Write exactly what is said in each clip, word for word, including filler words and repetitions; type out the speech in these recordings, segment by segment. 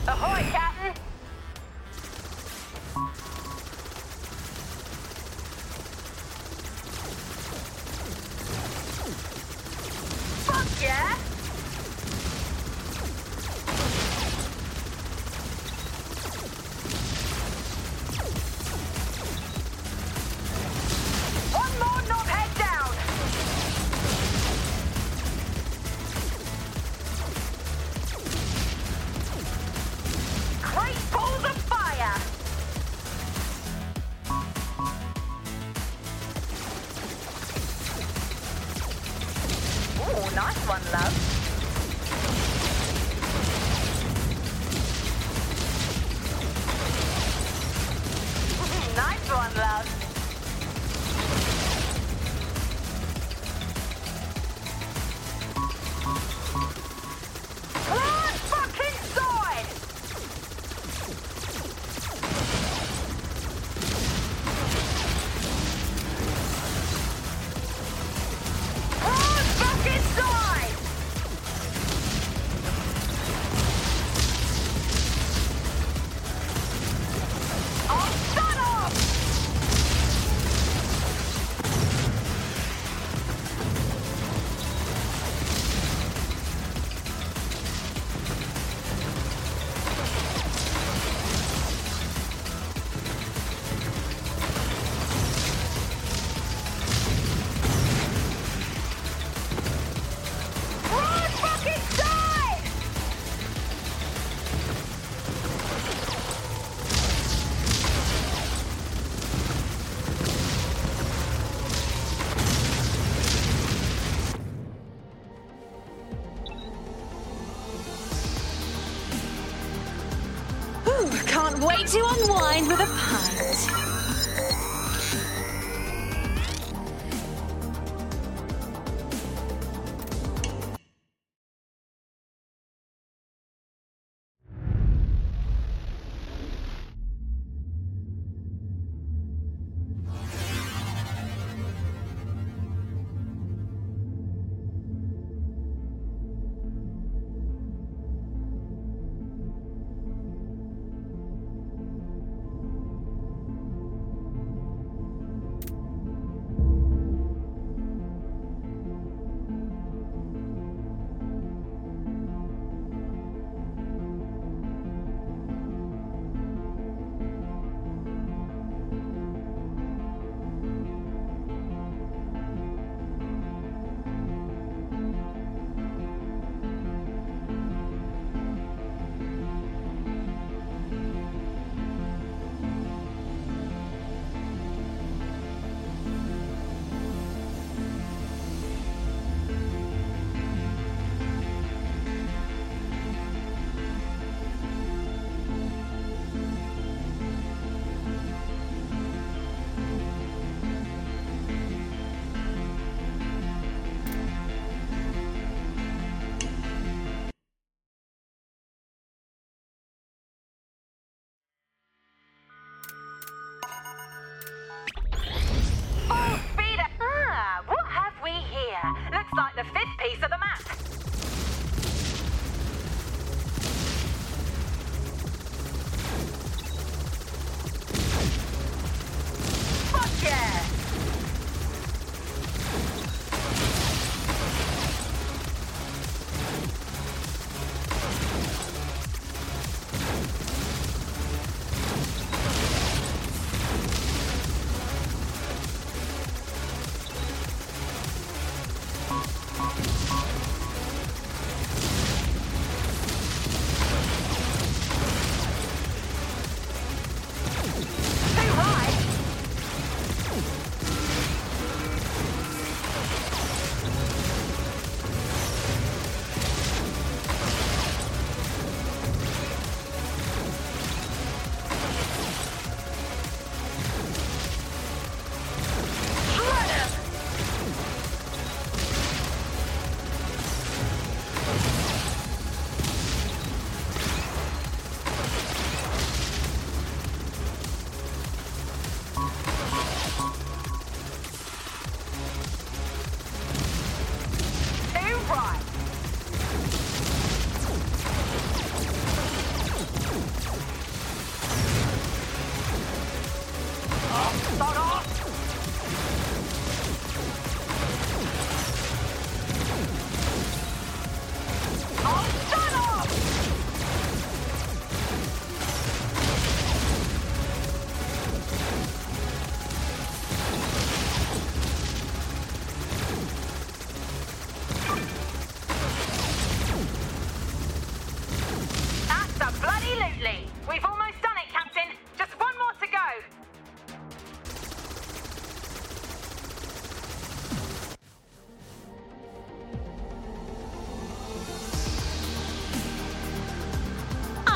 Ahoy, Captain! Fuck yeah! One more knobhead down! Great balls of fire! Ooh, nice one, love. Nice one, love. Broad fucking side! Broad fucking side! Oh, shut up! Broad fucking side! Ooh, can't wait to unwind with a pint.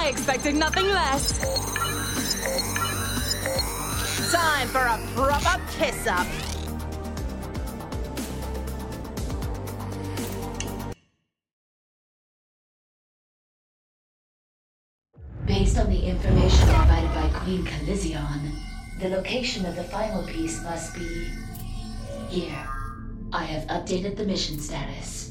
I expected nothing less. Time for a proper kiss-up. Based on the information provided by Queen Calizion, the location of the final piece must be here. I have updated the mission status.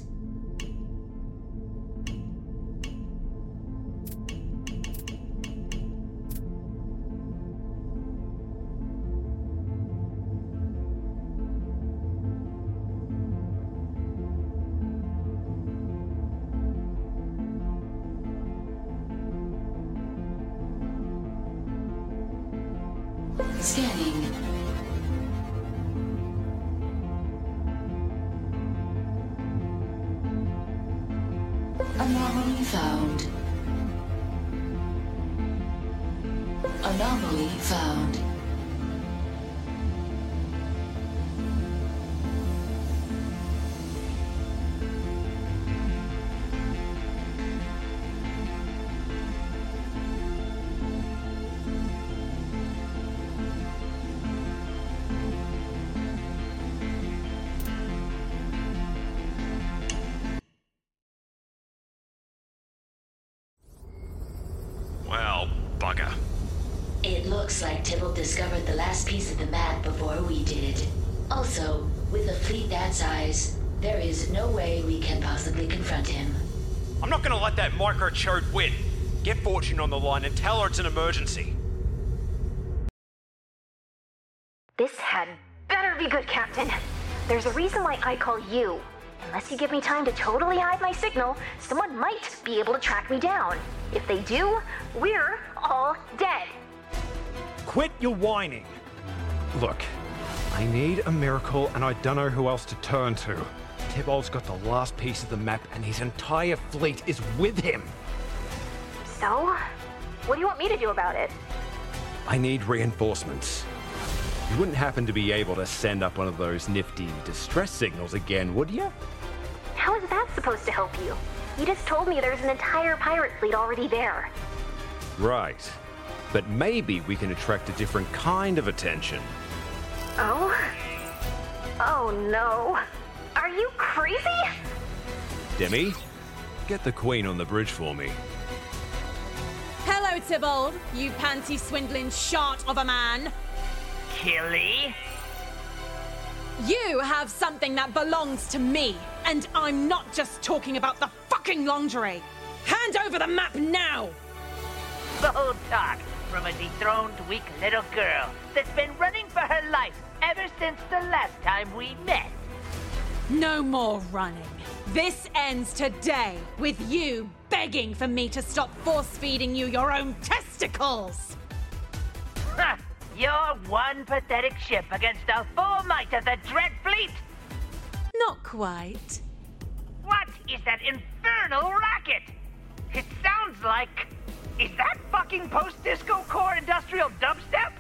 Scanning. Anomaly found. Anomaly found. Well, bugger. It looks like Tibble discovered the last piece of the map before we did. Also, with a fleet that size, there is no way we can possibly confront him. I'm not gonna let that micro-chode win. Get Fortune on the line and tell her it's an emergency. This had better be good, Captain. There's a reason why I call you. Unless you give me time to totally hide my signal, someone might be able to track me down. If they do, we're all dead. Quit your whining. Look, I need a miracle and I don't know who else to turn to. Tibol's got the last piece of the map and his entire fleet is with him. So, what do you want me to do about it? I need reinforcements. You wouldn't happen to be able to send up one of those nifty distress signals again, would you? How is that supposed to help you? You just told me there's an entire pirate fleet already there. Right. But maybe we can attract a different kind of attention. Oh? Oh no. Are you crazy? Demi, get the Queen on the bridge for me. Hello, Tybalt, you panty-swindling shart of a man. Killy? You have something that belongs to me, and I'm not just talking about the fucking lingerie. Hand over the map now! Bold talk from a dethroned, weak little girl that's been running for her life ever since the last time we met. No more running. This ends today with you begging for me to stop force-feeding you your own testicles! Ha! You're one pathetic ship against the full might of the Dread Fleet! Not quite. What is that infernal racket? It sounds like... Is that fucking post-disco core industrial dubstep?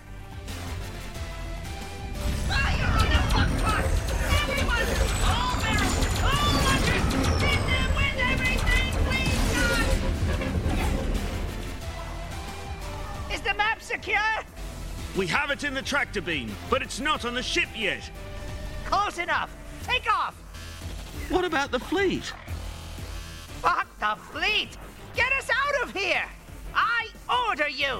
Fire on the fuck! Everyone! All barrels! All launchers! Hit them with everything we got! Is the map secure? We have it in the tractor beam, but it's not on the ship yet. Close enough! Take off! What about the fleet? Fuck the fleet! Get us out of here! I order you!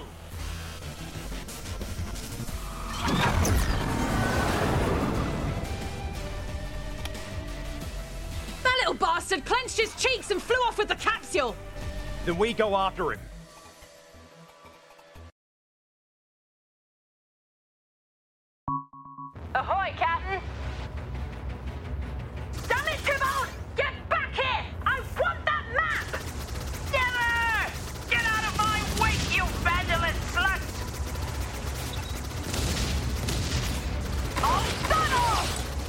That little bastard clenched his cheeks and flew off with the capsule! Then we go after him. Ahoy, Captain! Damn it, Tybalt! Get back here! I want that map! Never! Get out of my wake, you vandalous slut! All tunnel!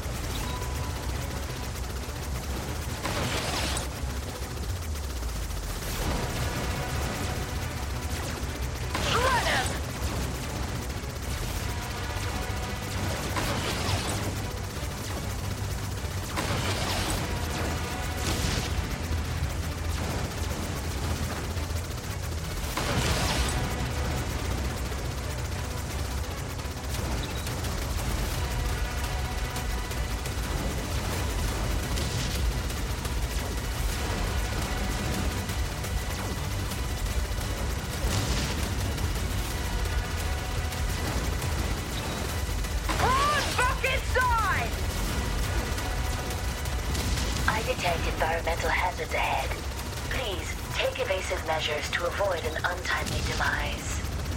Shred him! methods ahead. Please, take evasive measures to avoid an untimely demise.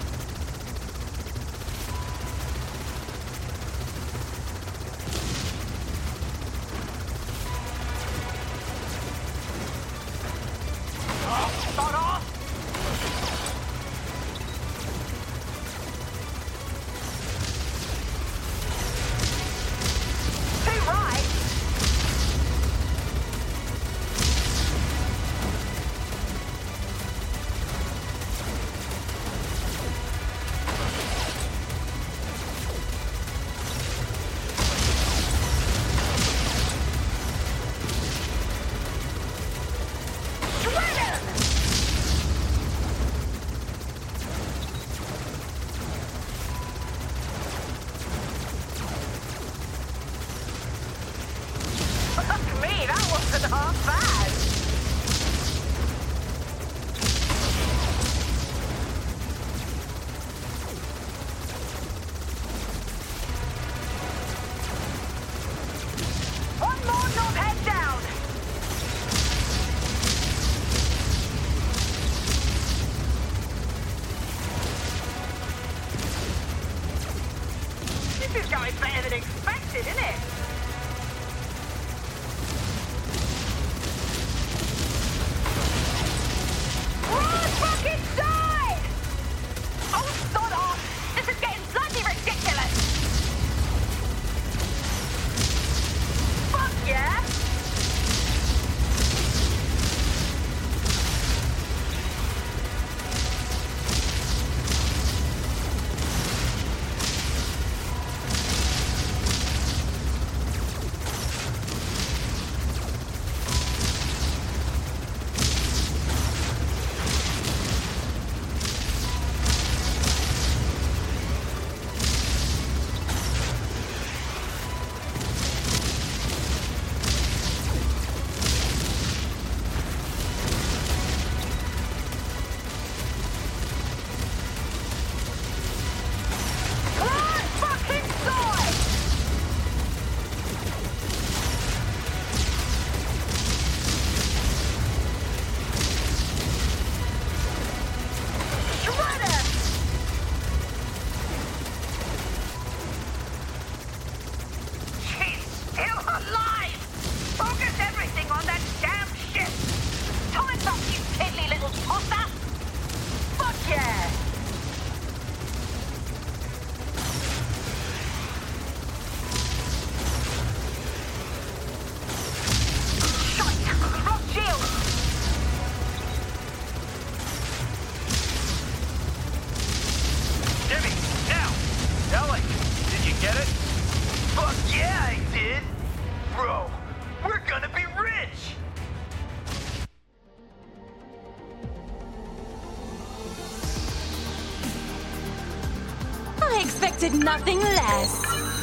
I expected nothing less.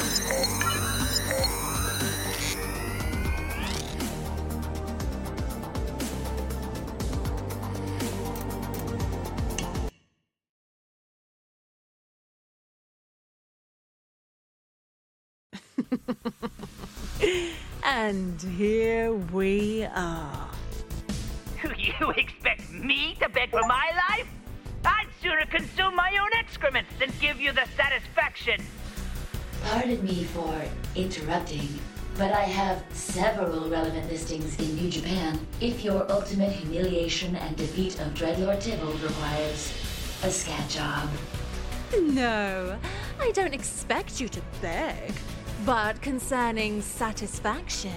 And here we are. You expect me to beg for my life? I'd sooner consume my own excrement than give you the satisfaction. Pardon me for interrupting, but I have several relevant listings in New Japan if your ultimate humiliation and defeat of Dreadlord Tybalt requires a scat job. No, I don't expect you to beg. But concerning satisfaction...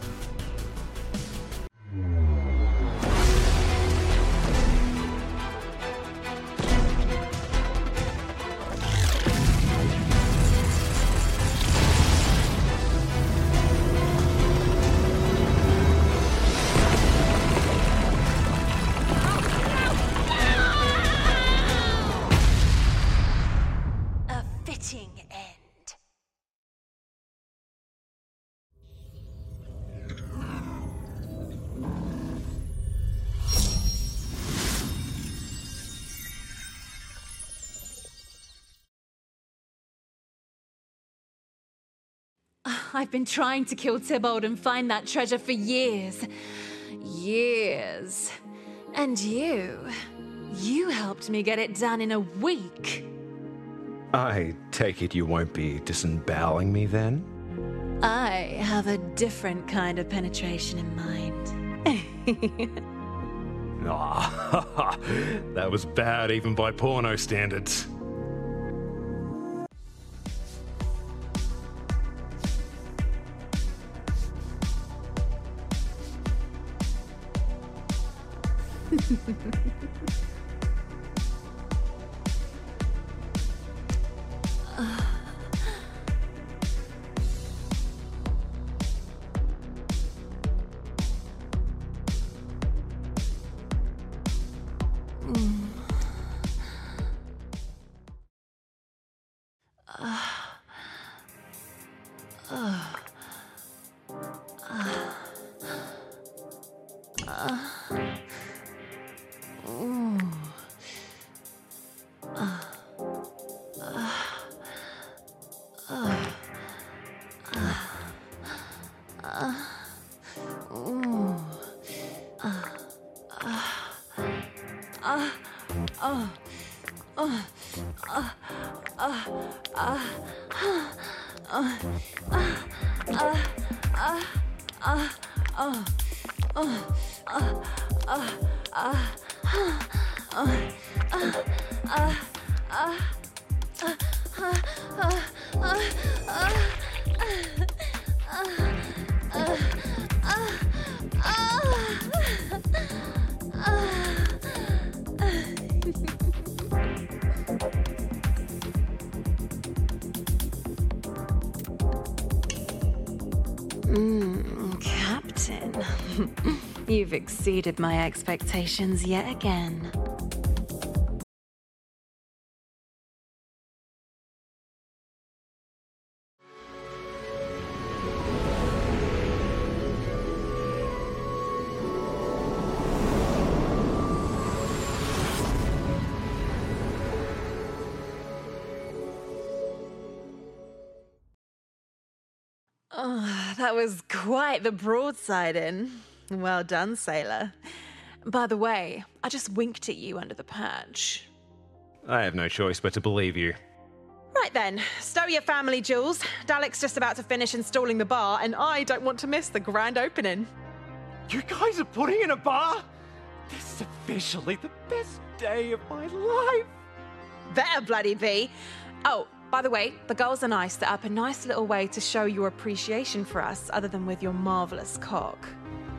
a fitting end. I've been trying to kill Tybalt and find that treasure for years. years. And you, you helped me get it done in a week. I take it you won't be disemboweling me then? I have a different kind of penetration in mind. Ah, that was bad even by porno standards. Mmm, Captain. You've exceeded my expectations yet again. Oh, that was quite the broadside in. Well done, sailor. By the way, I just winked at you under the patch. I have no choice but to believe you. Right then, stow your family jewels. Dalek's just about to finish installing the bar, and I don't want to miss the grand opening. You guys are putting in a bar? This is officially the best day of my life. Better bloody be. Oh, by the way, the girls and I set up a nice little way to show your appreciation for us, other than with your marvelous cock.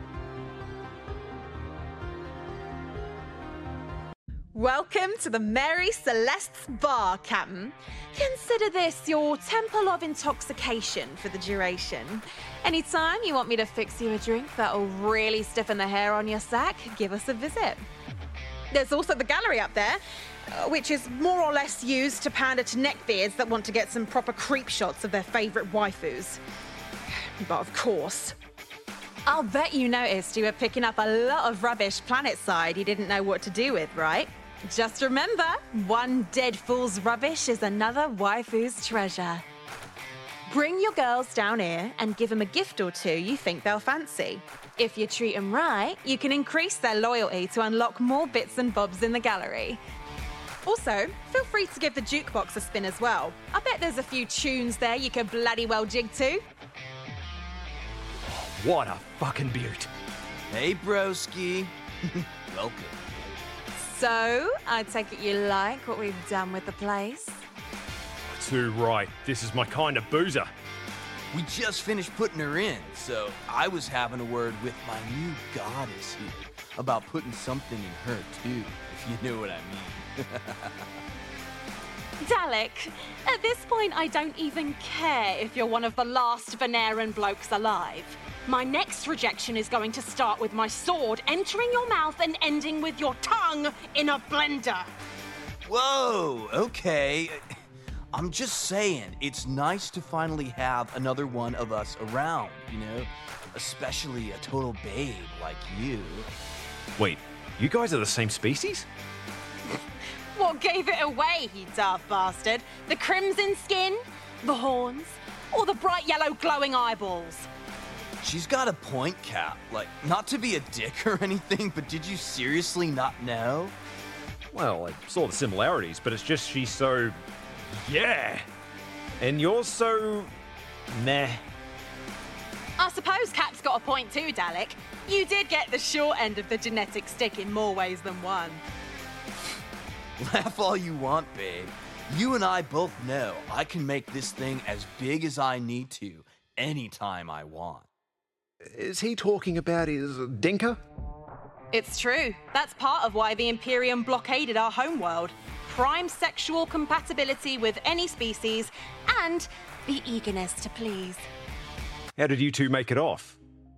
Welcome to the Mary Celeste's Bar, Captain. Consider this your temple of intoxication for the duration. Anytime you want me to fix you a drink that'll really stiffen the hair on your sack, give us a visit. There's also the gallery up there, uh, which is more or less used to pander to neckbeards that want to get some proper creep shots of their favourite waifus. But of course, I'll bet you noticed you were picking up a lot of rubbish planetside you didn't know what to do with, right? Just remember, one dead fool's rubbish is another waifu's treasure. Bring your girls down here and give them a gift or two you think they'll fancy. If you treat them right, you can increase their loyalty to unlock more bits and bobs in the gallery. Also, feel free to give the jukebox a spin as well. I bet there's a few tunes there you could bloody well jig to. What a fucking beaut. Hey, broski. Welcome. So, I take it you like what we've done with the place? Too right. This is my kind of boozer. We just finished putting her in, so I was having a word with my new goddess here about putting something in her, too, if you know what I mean. Dalek, at this point I don't even care if you're one of the last Veneran blokes alive. My next rejection is going to start with my sword entering your mouth and ending with your tongue in a blender. Whoa, okay. I'm just saying, it's nice to finally have another one of us around, you know? Especially a total babe like you. Wait, you guys are the same species? What gave it away, you daft bastard? The crimson skin? The horns? Or the bright yellow glowing eyeballs? She's got a point, Cap. Like, not to be a dick or anything, but did you seriously not know? Well, I saw the similarities, but it's just she's so... yeah. And you're so... meh. I suppose Cap's got a point too, Dalek. You did get the short end of the genetic stick in more ways than one. Laugh all you want, babe. You and I both know I can make this thing as big as I need to anytime I want. Is he talking about his dinker? It's true. That's part of why the Imperium blockaded our homeworld. Prime sexual compatibility with any species and the eagerness to please. How did you two make it off?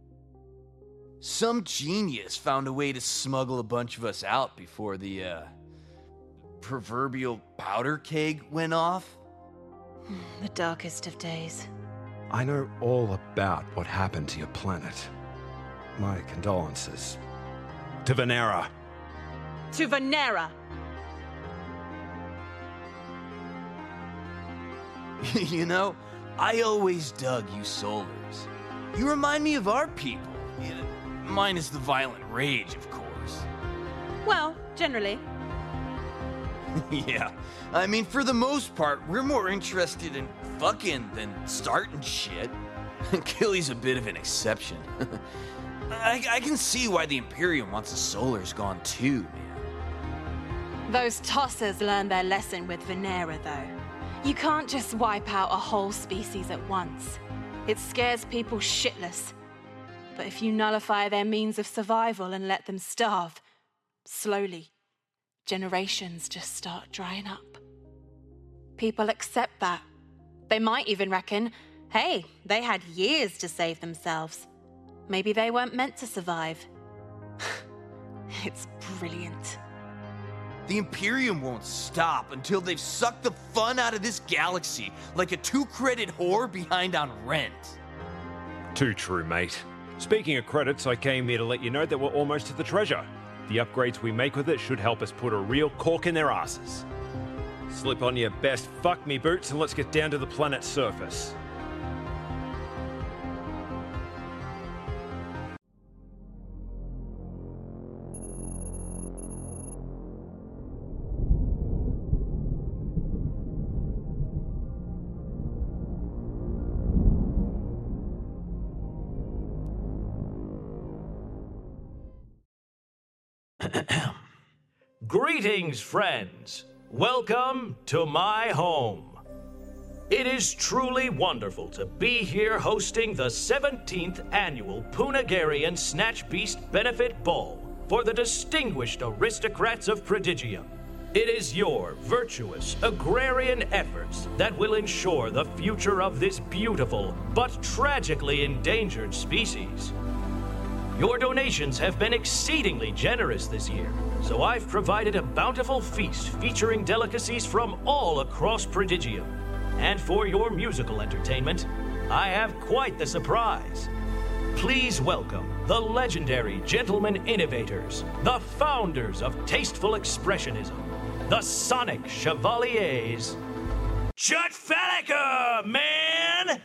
Some genius found a way to smuggle a bunch of us out before the, uh, proverbial powder keg went off. The darkest of days. I know all about what happened to your planet. My condolences. To Venera. To Venera. You know, I always dug you Solars. You remind me of our people. Yeah, minus the violent rage, of course. Well, generally. Yeah, I mean, for the most part, we're more interested in fucking than starting shit. Killy's a bit of an exception. I, I can see why the Imperium wants the Solars gone too, man. Those tossers learned their lesson with Venera, though. You can't just wipe out a whole species at once. It scares people shitless. But if you nullify their means of survival and let them starve, slowly, generations just start drying up. People accept that. They might even reckon, hey, they had years to save themselves. Maybe they weren't meant to survive. It's brilliant. The Imperium won't stop until they've sucked the fun out of this galaxy like a two-credit whore behind on rent. Too true, mate. Speaking of credits, I came here to let you know that we're almost to the treasure. The upgrades we make with it should help us put a real cork in their asses. Slip on your best fuck me boots and let's get down to the planet's surface. Greetings, friends. Welcome to my home. It is truly wonderful to be here hosting the seventeenth annual Punagarian Snatch Beast Benefit Ball for the distinguished aristocrats of Prodigium. It is your virtuous agrarian efforts that will ensure the future of this beautiful but tragically endangered species. Your donations have been exceedingly generous this year, so I've provided a bountiful feast featuring delicacies from all across Prodigium. And for your musical entertainment, I have quite the surprise. Please welcome the legendary Gentlemen Innovators, the founders of Tasteful Expressionism, the Sonic Chevaliers. Chut Falica, man!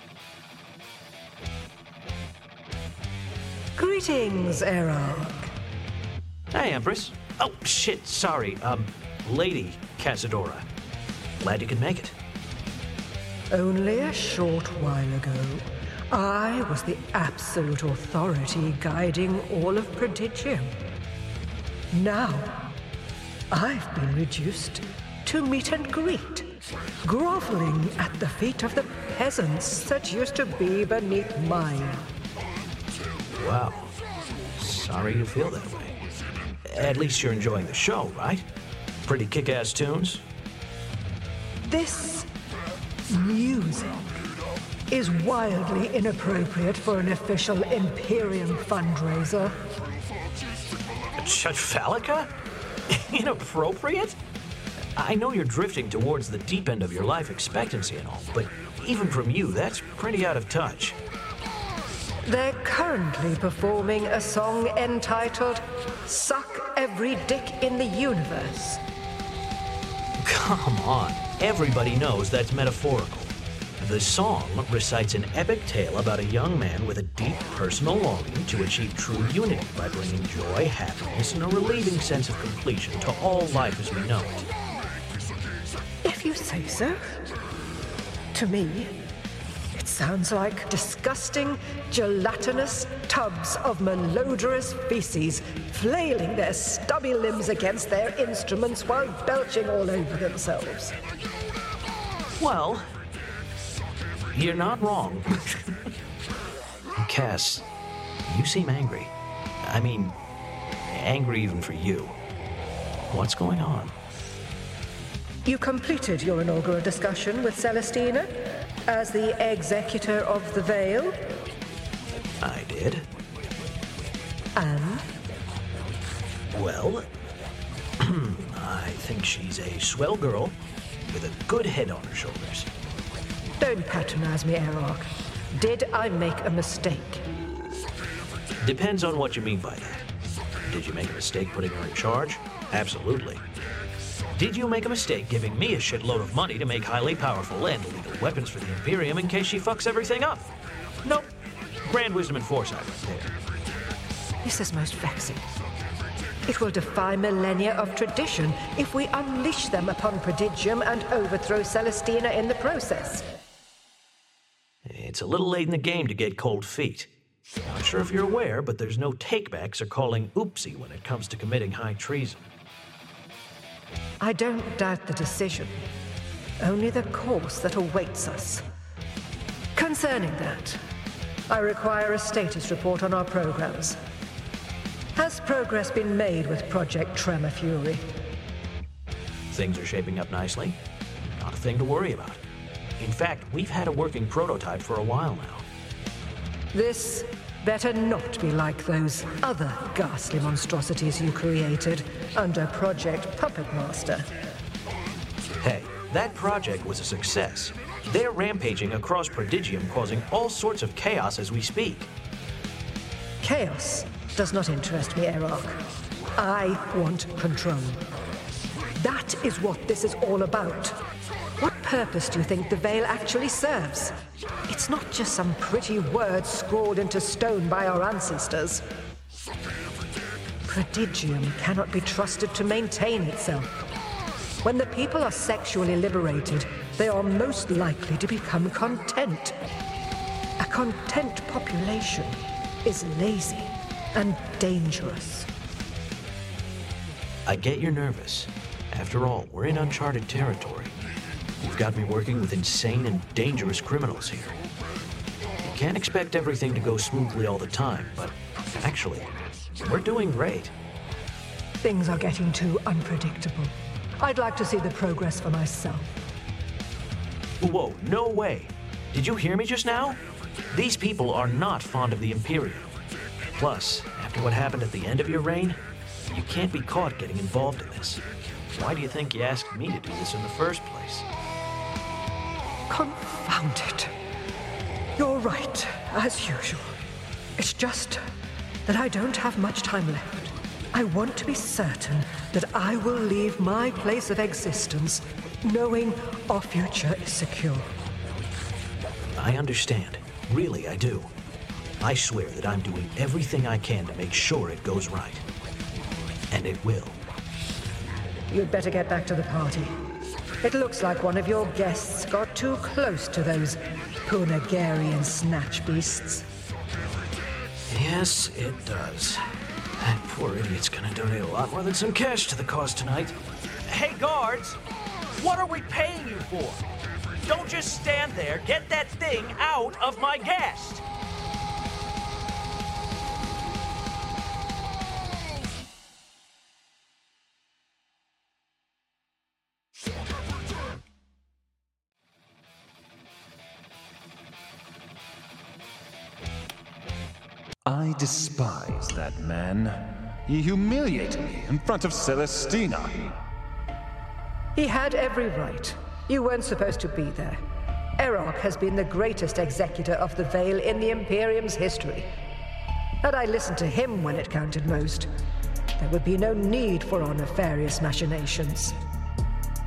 Greetings, Erok. Hi, Empress. Oh, shit, sorry. Um, Lady Cazadora. Glad you could make it. Only a short while ago, I was the absolute authority guiding all of Prodigium. Now, I've been reduced to meet and greet, groveling at the feet of the peasants that used to be beneath mine. Wow. Sorry you feel that way. At least you're enjoying the show, right? Pretty kick-ass tunes? This music is wildly inappropriate for an official Imperium fundraiser. Chut Falica? Inappropriate? I know you're drifting towards the deep end of your life expectancy and all, but even from you, that's pretty out of touch. They're currently performing a song entitled Suck Every Dick in the Universe. Come on. Everybody knows that's metaphorical. The song recites an epic tale about a young man with a deep personal longing to achieve true unity by bringing joy, happiness, and a relieving sense of completion to all life as we know it. If you say so. To me, it sounds like disgusting, gelatinous tubs of malodorous feces flailing their stubby limbs against their instruments while belching all over themselves. Well, you're not wrong. Cass, you seem angry. I mean, angry even for you. What's going on? You completed your inaugural discussion with Celestina as the executor of the Veil. I did. And? Well, I think she's a swell girl with a good head on her shoulders. Don't patronize me, Erok. Did I make a mistake? Depends on what you mean by that. Did you make a mistake putting her in charge? Absolutely. Did you make a mistake giving me a shitload of money to make highly powerful and lethal weapons for the Imperium in case she fucks everything up? Nope. Grand wisdom and foresight right there. This is most vexing. It will defy millennia of tradition if we unleash them upon Prodigium and overthrow Celestina in the process. It's a little late in the game to get cold feet. Not sure if you're aware, but there's no takebacks or calling oopsie when it comes to committing high treason. I don't doubt the decision, only the course that awaits us. Concerning that, I require a status report on our programs. Has progress been made with Project Tremor Fury? Things are shaping up nicely. Not a thing to worry about. In fact, we've had a working prototype for a while now. This better not be like those other ghastly monstrosities you created under Project Puppet Master. Hey, that project was a success. They're rampaging across Prodigium, causing all sorts of chaos as we speak. Chaos does not interest me, Erok. I want control. That is what this is all about. What purpose do you think the Veil actually serves? It's not just some pretty words scrawled into stone by our ancestors. Prodigium cannot be trusted to maintain itself. When the people are sexually liberated, they are most likely to become content. A content population is lazy and dangerous. I get you're nervous. After all, we're in uncharted territory. You've got me working with insane and dangerous criminals here. You can't expect everything to go smoothly all the time, but actually, we're doing great. Things are getting too unpredictable. I'd like to see the progress for myself. Whoa, no way. Did you hear me just now? These people are not fond of the Imperium. Plus, after what happened at the end of your reign, you can't be caught getting involved in this. Why do you think you asked me to do this in the first place? Confound it. You're right, as usual. It's just that I don't have much time left. I want to be certain that I will leave my place of existence knowing our future is secure. I understand. Really, I do. I swear that I'm doing everything I can to make sure it goes right. And it will. You'd better get back to the party. It looks like one of your guests got too close to those Punagarian snatch beasts. Yes, it does. That poor idiot's gonna donate a lot more than some cash to the cause tonight. Hey, guards! What are we paying you for? Don't just stand there. Get that thing out of my guest! I despise that man. He humiliated me in front of Celestina. He had every right. You weren't supposed to be there. Erok has been the greatest executor of the Veil in the Imperium's history. Had I listened to him when it counted most, there would be no need for our nefarious machinations.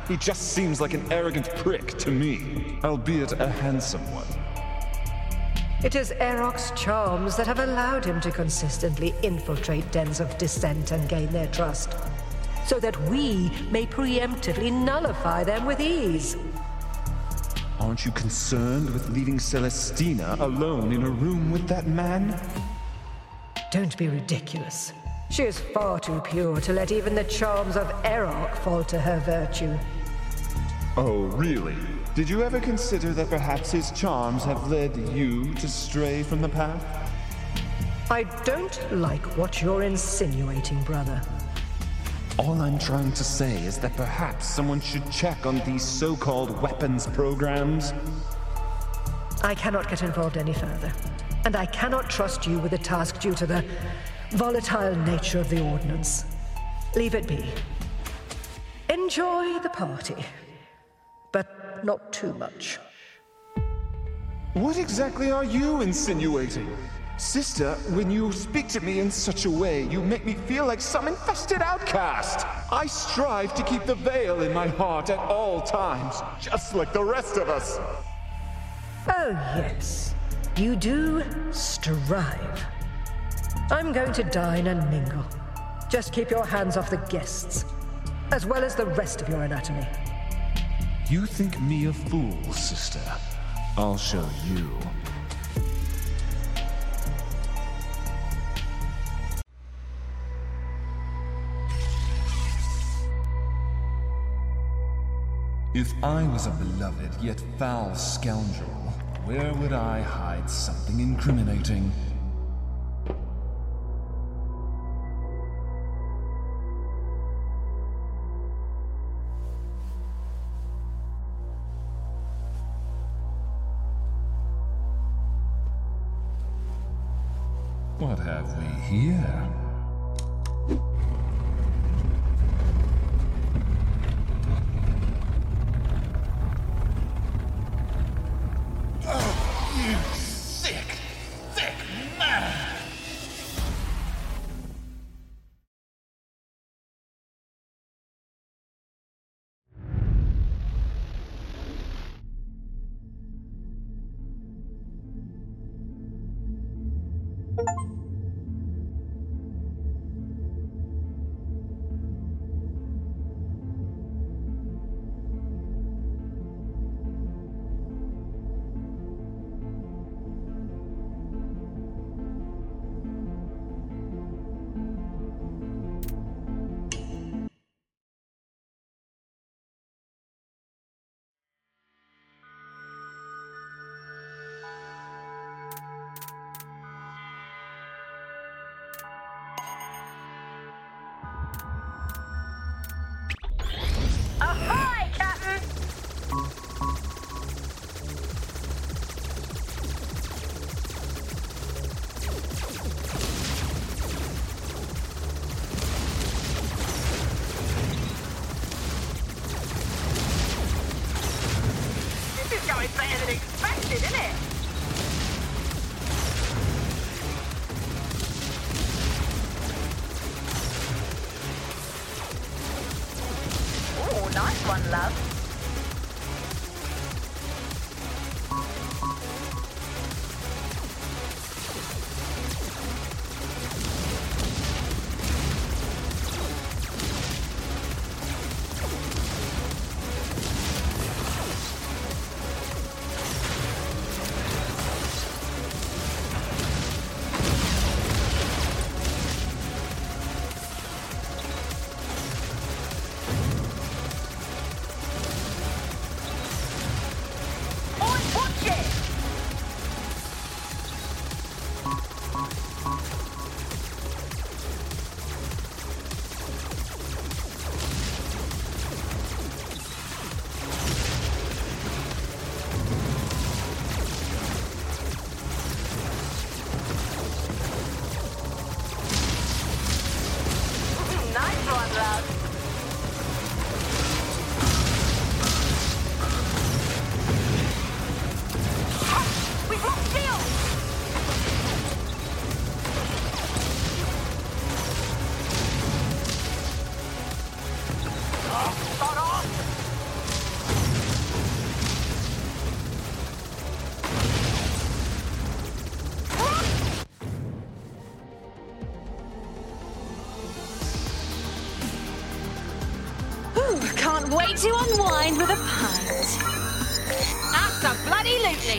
He just seems like an arrogant prick to me, albeit a handsome one. It is Eroc's charms that have allowed him to consistently infiltrate dens of dissent and gain their trust, so that we may preemptively nullify them with ease. Aren't you concerned with leaving Celestina alone in a room with that man? Don't be ridiculous. She is far too pure to let even the charms of Eroc falter her virtue. Oh, really? Did you ever consider that perhaps his charms have led you to stray from the path? I don't like what you're insinuating, brother. All I'm trying to say is that perhaps someone should check on these so-called weapons programs. I cannot get involved any further, and I cannot trust you with a task due to the volatile nature of the ordnance. Leave it be. Enjoy the party, but not too much. What exactly are you insinuating? Sister, when you speak to me in such a way, you make me feel like some infested outcast. I strive to keep the veil in my heart at all times, just like the rest of us. Oh, yes. You do strive. I'm going to dine and mingle. Just keep your hands off the guests, as well as the rest of your anatomy. You think me a fool, sister? I'll show you. If I was a beloved yet foul scoundrel, where would I hide something incriminating? What have we here? Ahoy, Captain! This is going better than expected, isn't it? Ooh, nice one, love. can't wait to unwind with a pint. Abso-bloody-lutely.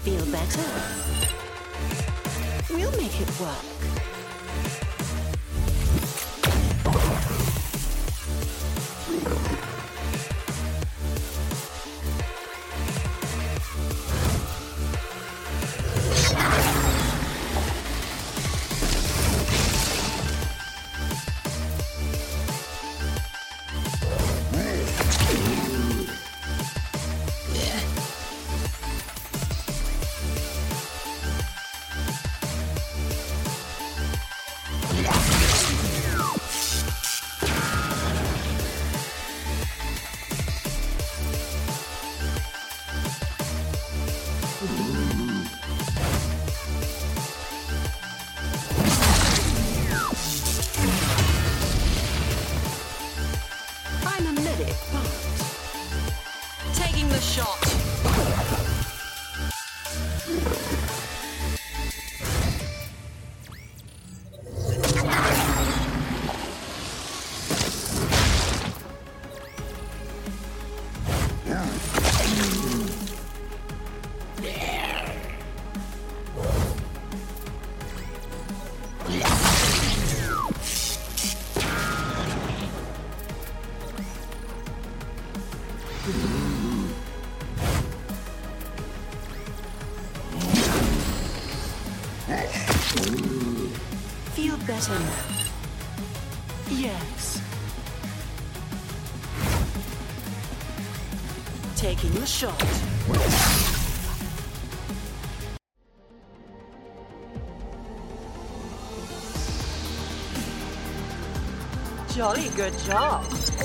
Feel better? We'll make it work. I'm a medic, but taking the shot. Feel better now? Yes. Taking the shot. Jolly good job.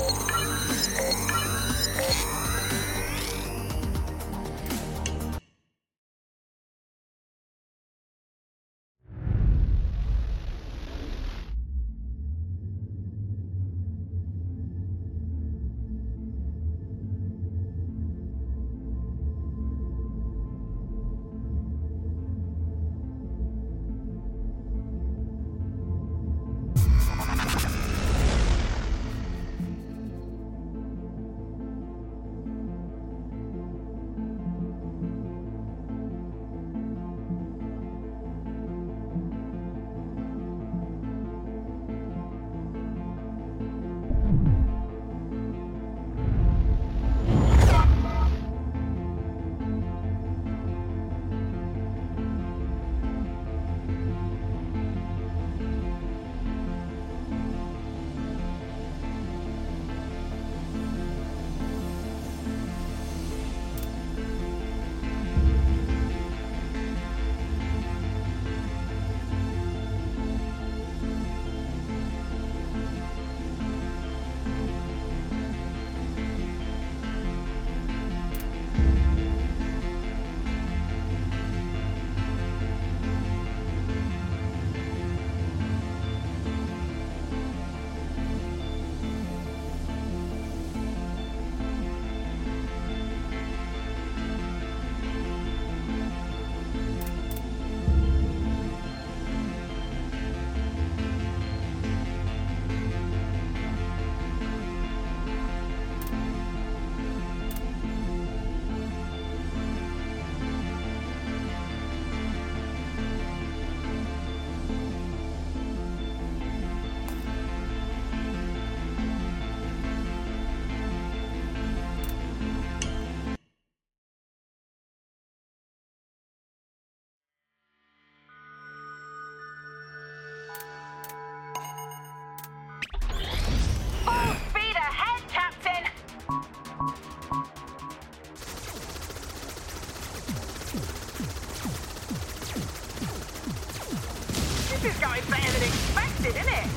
This is going better than expected, isn't it?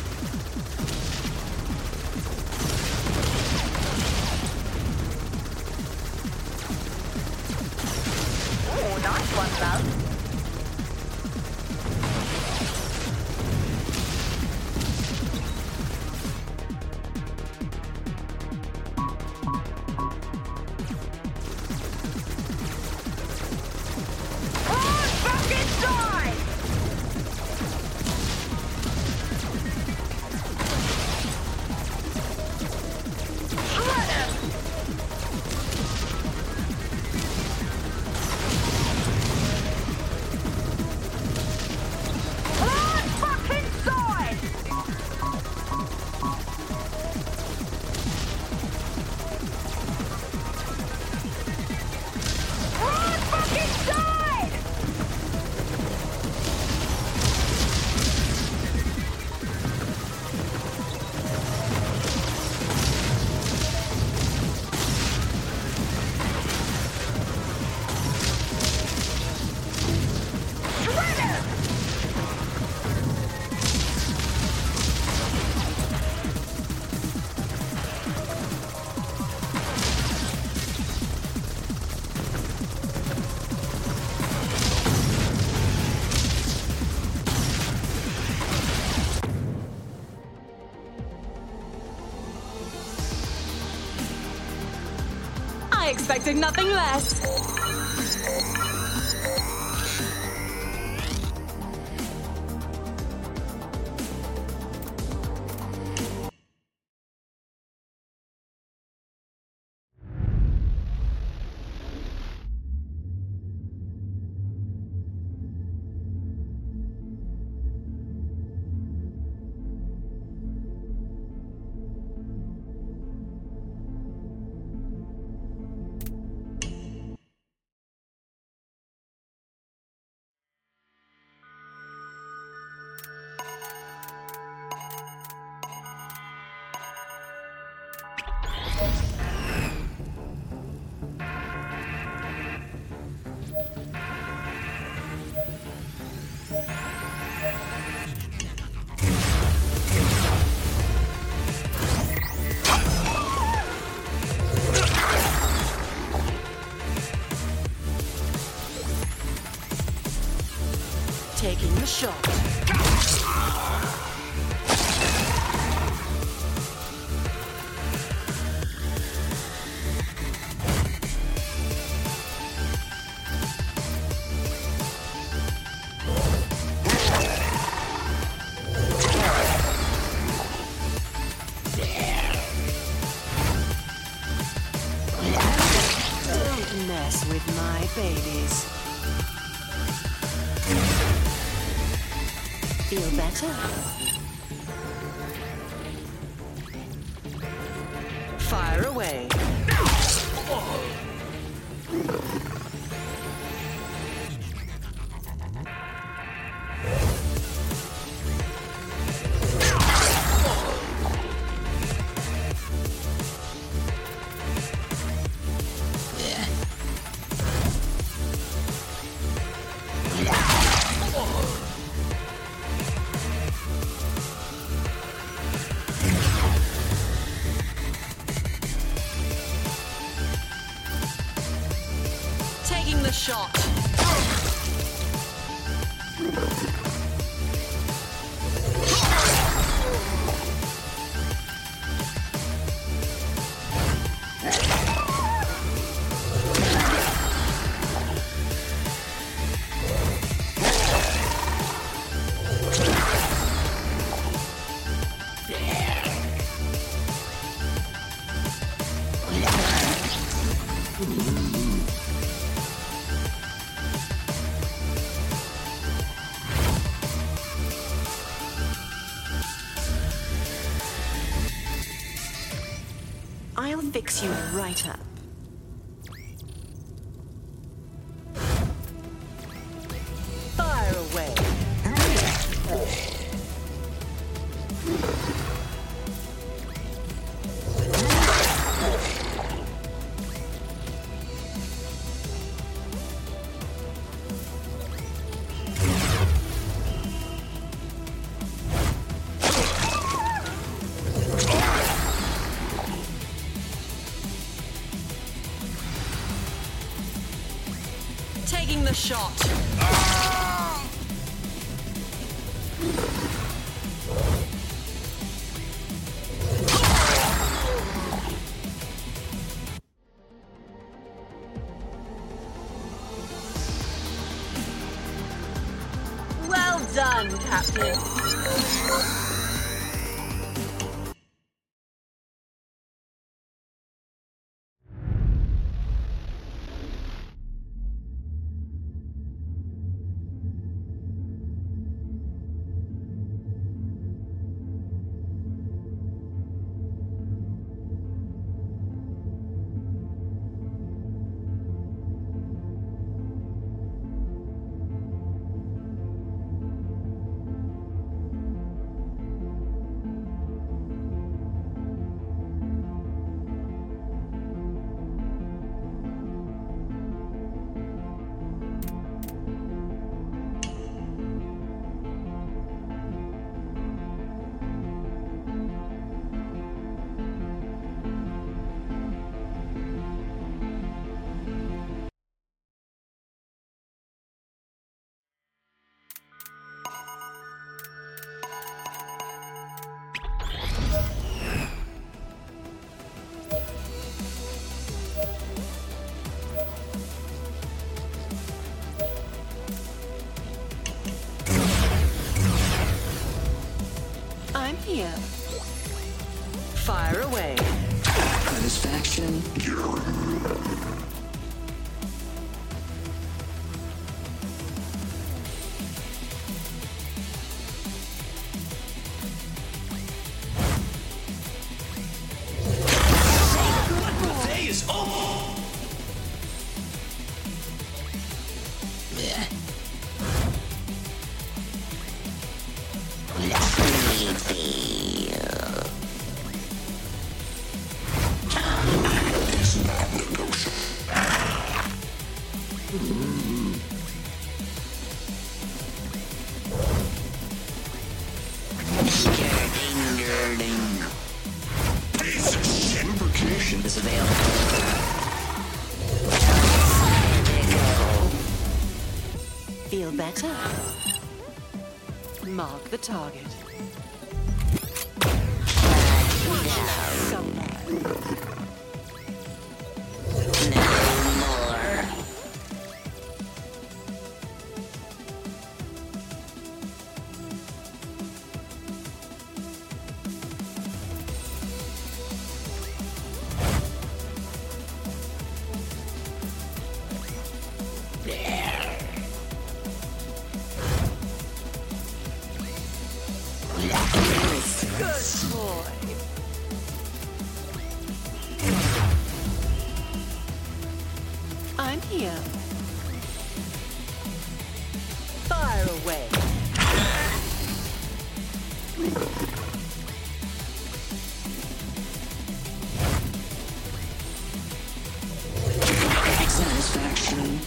Oh, nice one, love. expecting nothing less. Taking the shot. Don't mess with my babies. Feel better? Fire away. Taking the shot. I'll fix you right up. Fire away. Taking the shot. Well done, Captain. here. Fire away. Satisfaction. The day is over! Lubrication is available. Feel better? Mark the target. Good boy. I'm here. Fire away. Satisfaction.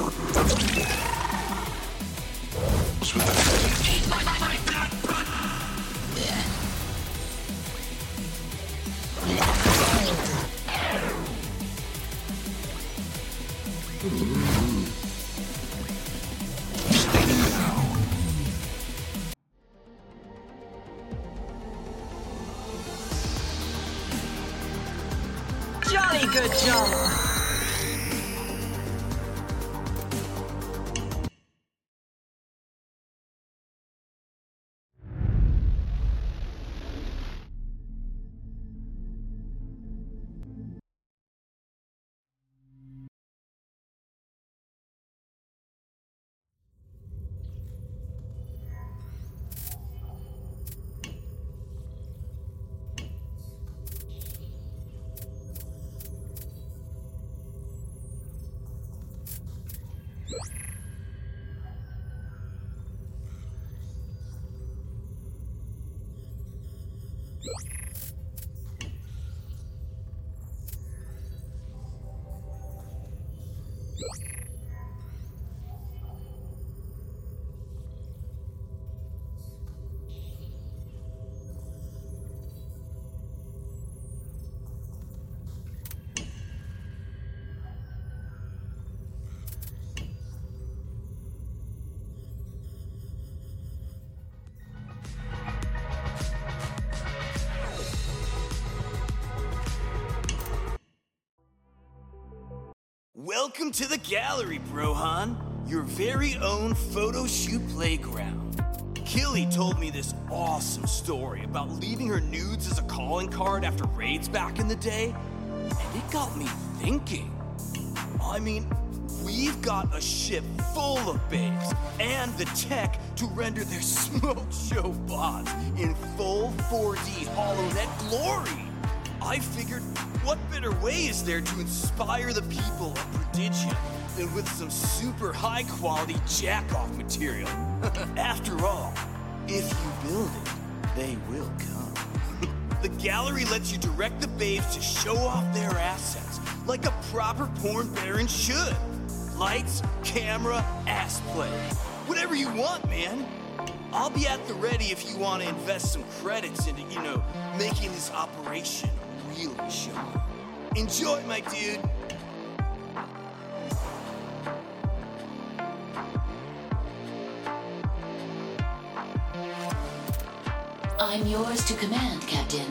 Jolly good job. Welcome to the gallery, Brohan. Your very own photo shoot playground. Killy told me this awesome story about leaving her nudes as a calling card after raids back in the day, and it got me thinking. I mean, we've got a ship full of babes and the tech to render their smoke show bots in full four D HoloNet glory. I figured, what better way is there to inspire the people of Prodigium than with some super high quality jack-off material? After all, if you build it, they will come. The gallery lets you direct the babes to show off their assets, like a proper porn baron should. Lights, camera, ass play. Whatever you want, man. I'll be at the ready if you want to invest some credits into, you know, making this operation really show. Enjoy, my dude. I'm yours to command, Captain.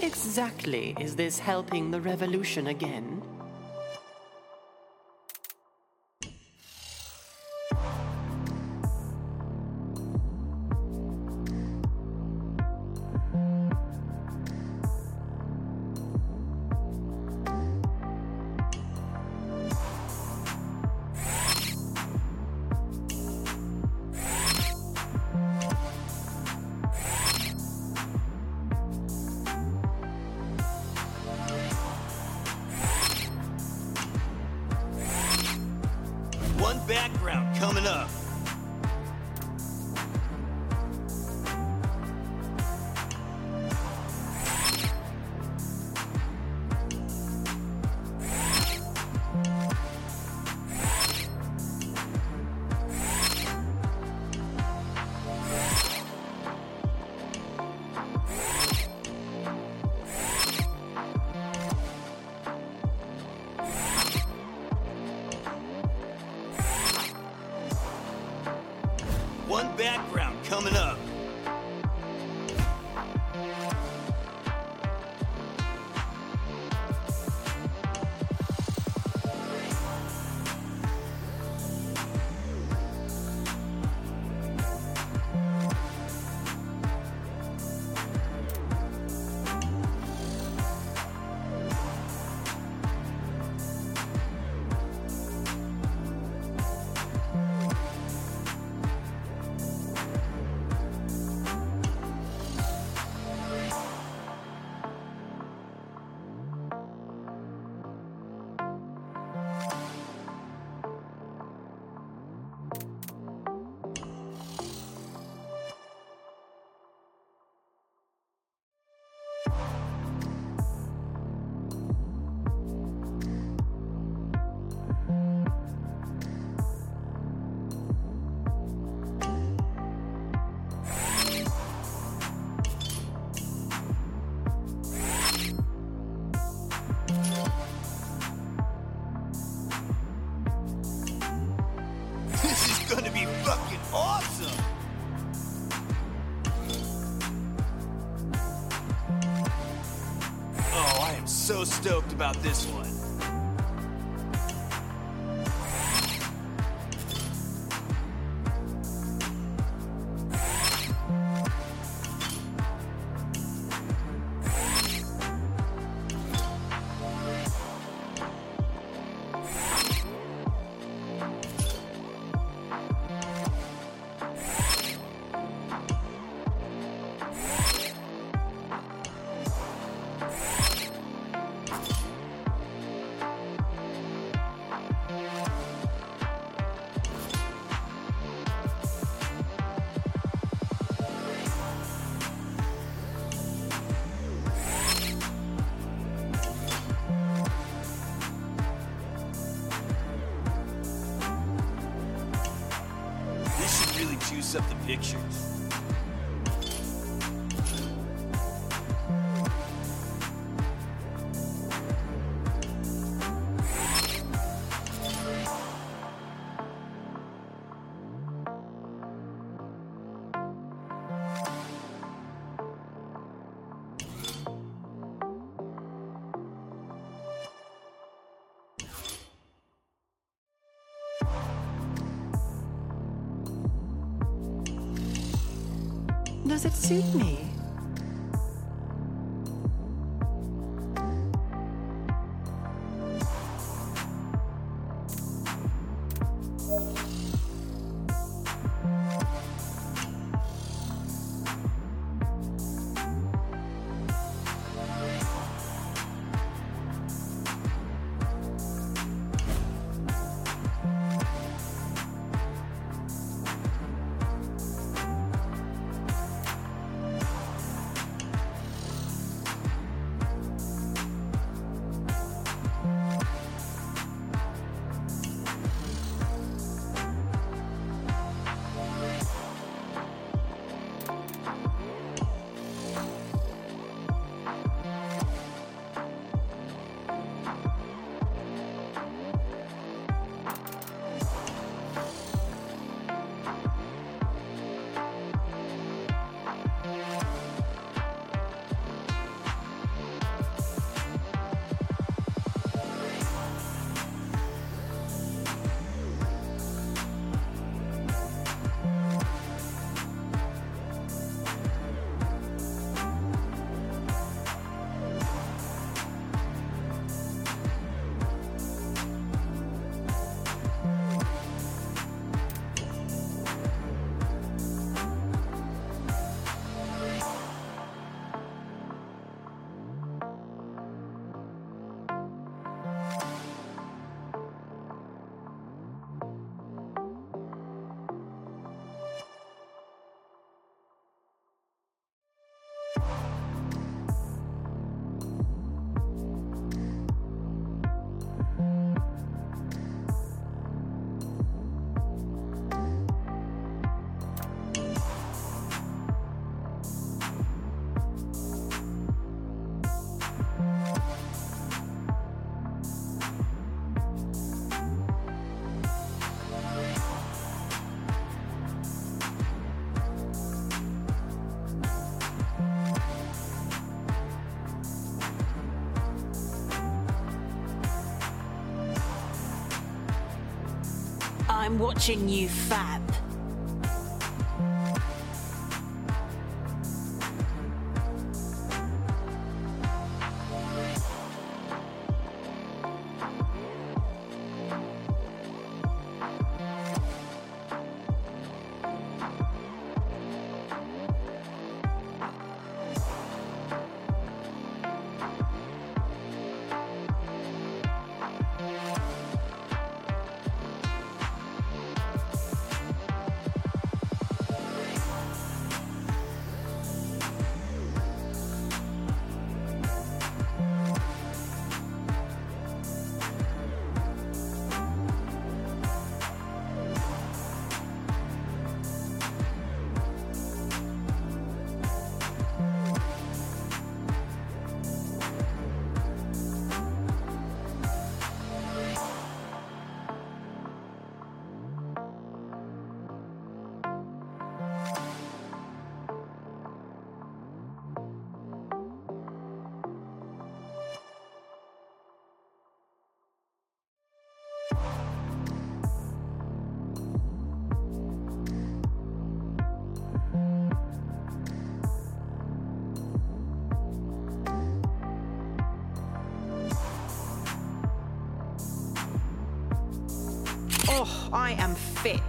exactly is this helping the revolution again? One background coming up. One background coming up. Gonna be fucking awesome! Oh, I am so stoked about this one. Really juice up the pictures. Does it suit me? time watching you fab. Oh, I am fit.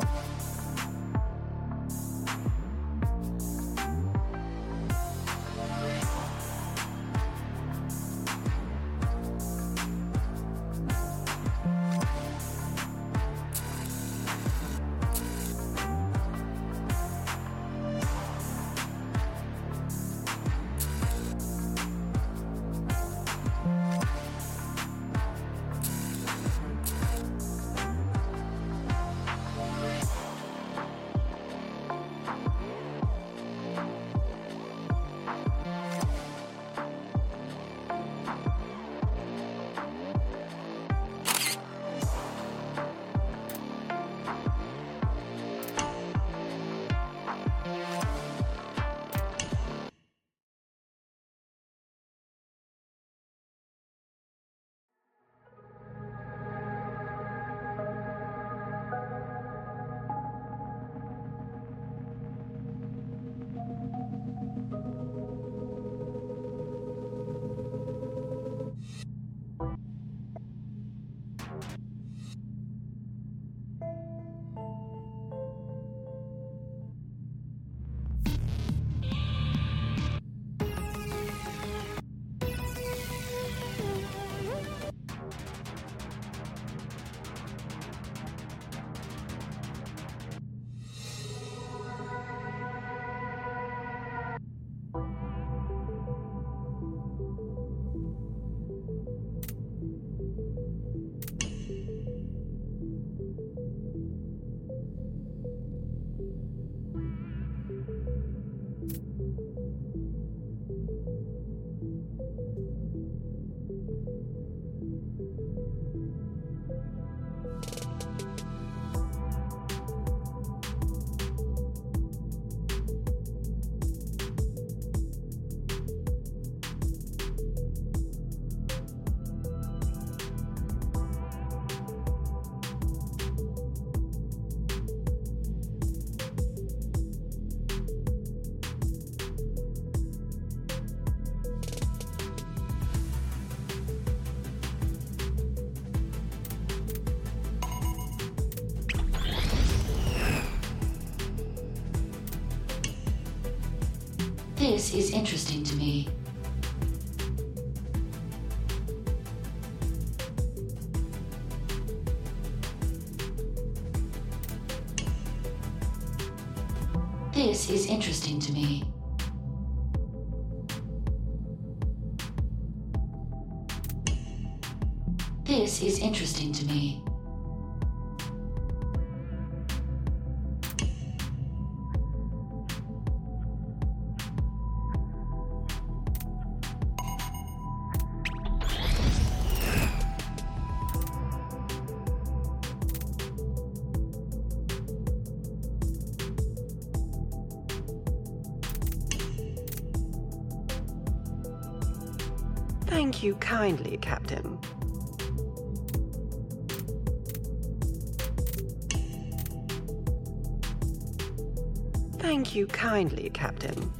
This is interesting to me. This is interesting to me. This is interesting to me. Thank you kindly, Captain. Thank you kindly, Captain.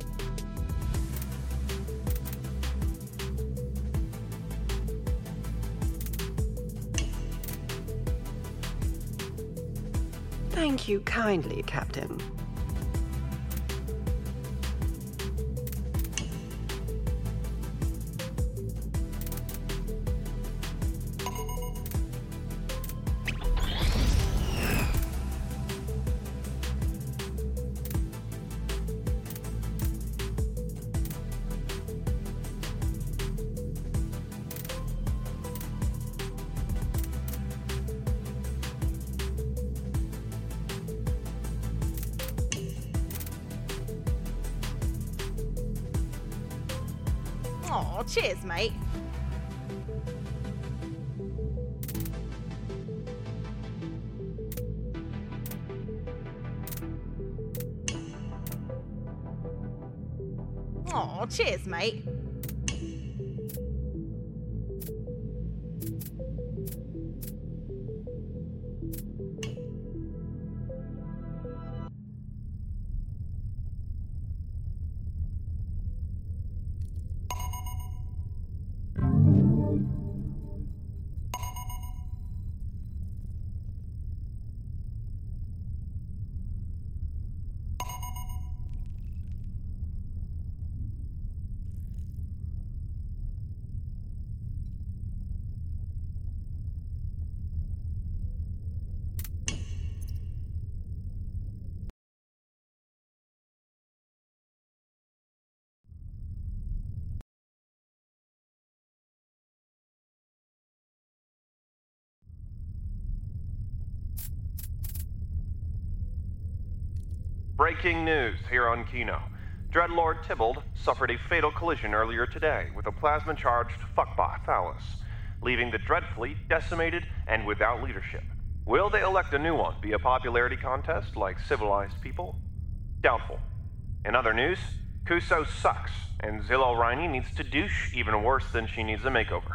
Thank you kindly, Captain. Aw, cheers, mate. Aw, cheers, mate. Breaking news here on Kino. Dreadlord Tybalt suffered a fatal collision earlier today with a plasma-charged fuckbot Thalos, leaving the Dread Fleet decimated and without leadership. Will they elect a new one via popularity contest like civilized people? Doubtful. In other news, Kuso sucks, and Zillo Riney needs to douche even worse than she needs a makeover.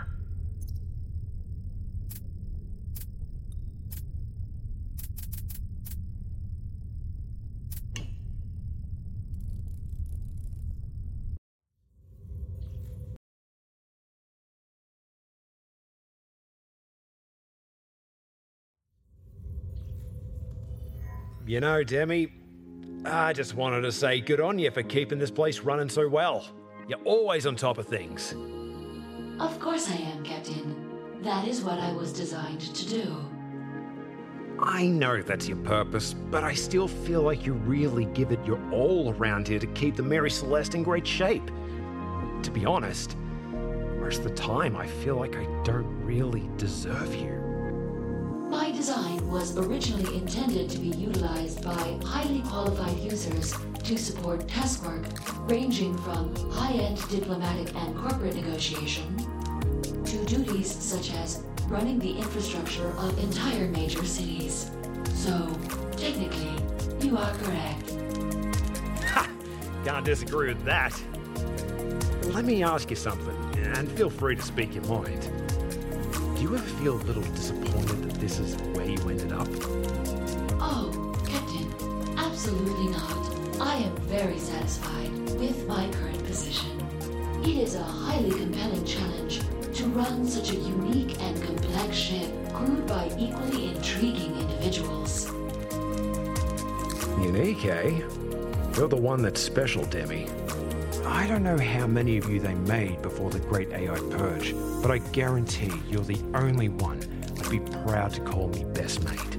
You know, Demi, I just wanted to say good on you for keeping this place running so well. You're always on top of things. Of course I am, Captain. That is what I was designed to do. I know that's your purpose, but I still feel like you really give it your all around here to keep the Mary Celeste in great shape. To be honest, most of the time I feel like I don't really deserve you. My design was originally intended to be utilized by highly qualified users to support task work ranging from high-end diplomatic and corporate negotiation to duties such as running the infrastructure of entire major cities. So, technically, you are correct. Ha! Can't disagree with that. Let me ask you something, and feel free to speak your mind. Do you ever feel a little disappointed that this is where you ended up? Oh, Captain, absolutely not. I am very satisfied with my current position. It is a highly compelling challenge to run such a unique and complex ship crewed by equally intriguing individuals. Unique, eh? You're the one that's special, Demi. I don't know how many of you they made before the Great A I Purge, but I guarantee you're the only one I'd be proud to call me best mate.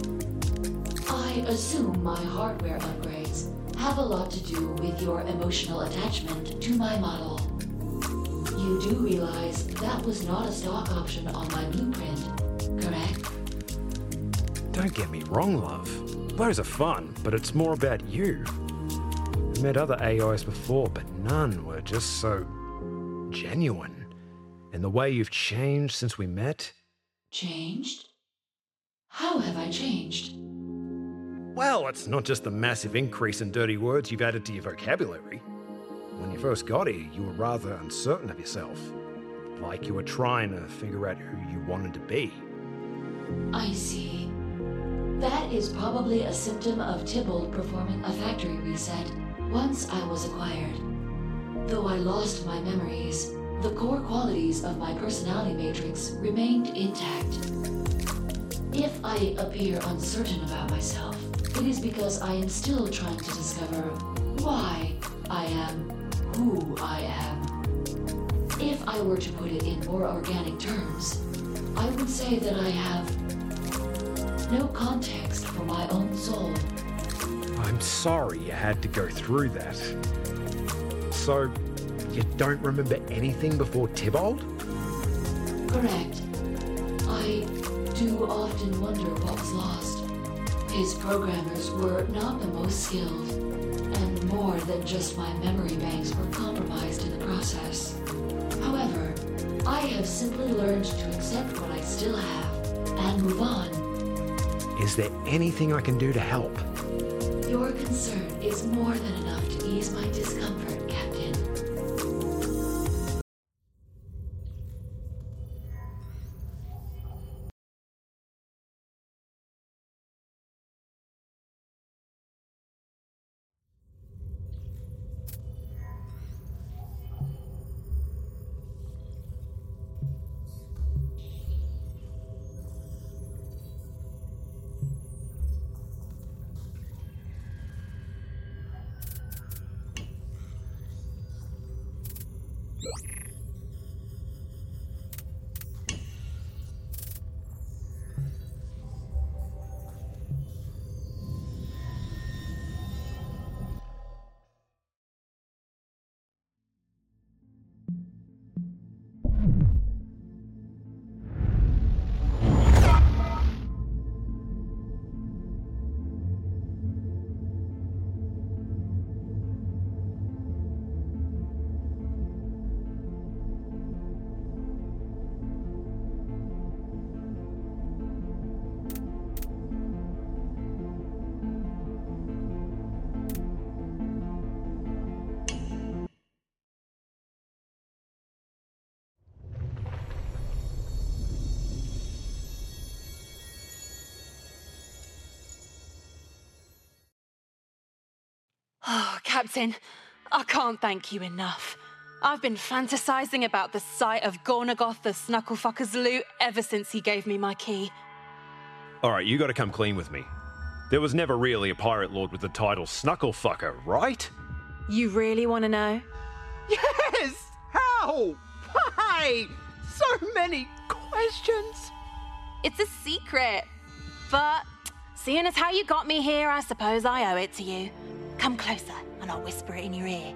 I assume my hardware upgrades have a lot to do with your emotional attachment to my model. You do realize that was not a stock option on my blueprint, correct? Don't get me wrong, love. Those are fun, but it's more about you. I've met other A Is before, but none were just so genuine. And the way you've changed since we met. Changed? How have I changed? Well, it's not just the massive increase in dirty words you've added to your vocabulary. When you first got here, you were rather uncertain of yourself. Like you were trying to figure out who you wanted to be. I see. That is probably a symptom of Tybalt performing a factory reset once I was acquired. Though I lost my memories, the core qualities of my personality matrix remained intact. If I appear uncertain about myself, it is because I am still trying to discover why I am who I am. If I were to put it in more organic terms, I would say that I have no context for my own soul. I'm sorry you had to go through that. So, you don't remember anything before Tybalt? Correct. I do often wonder what was lost. His programmers were not the most skilled, and more than just my memory banks were compromised in the process. However, I have simply learned to accept what I still have and move on. Is there anything I can do to help? Your concern is more than enough to ease my discomfort, Captain. Oh, Captain, I can't thank you enough. I've been fantasizing about the sight of Gornagoth the Snucklefucker's loot ever since he gave me my key. Alright, you gotta come clean with me. There was never really a pirate lord with the title Snucklefucker, right? You really want to know? Yes! How? Why? So many questions. It's a secret. But seeing as how you got me here, I suppose I owe it to you. Come closer, and I'll whisper it in your ear.